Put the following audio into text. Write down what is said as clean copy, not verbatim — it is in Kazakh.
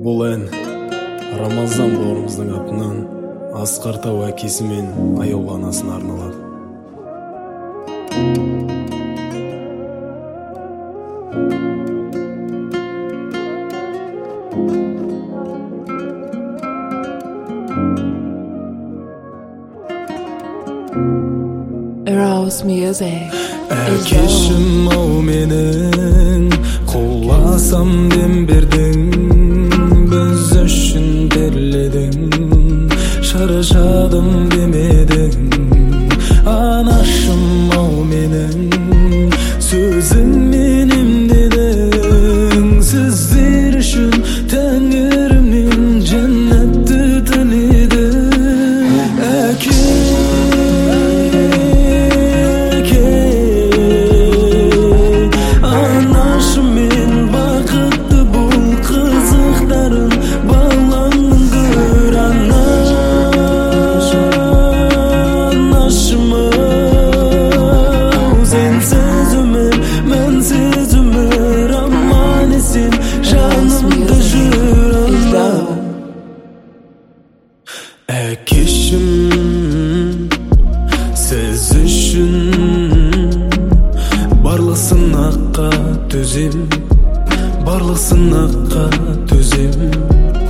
Бұл ән Рамазан бауырымыздың атынан Асқар Тау әкесі мен аяулы анасына арналады. Eros Music. Әкешім ау менің, құласам дем бердің, біз үшін терледің, шаршадым демедің. Анашым ау менің, сөзіңмен емдедің, сіздер үшін тәңірімнен жәннатты тіледің. Әкешім, сіз үшін барлық сынаққа төзем, барлық сынаққа төзем.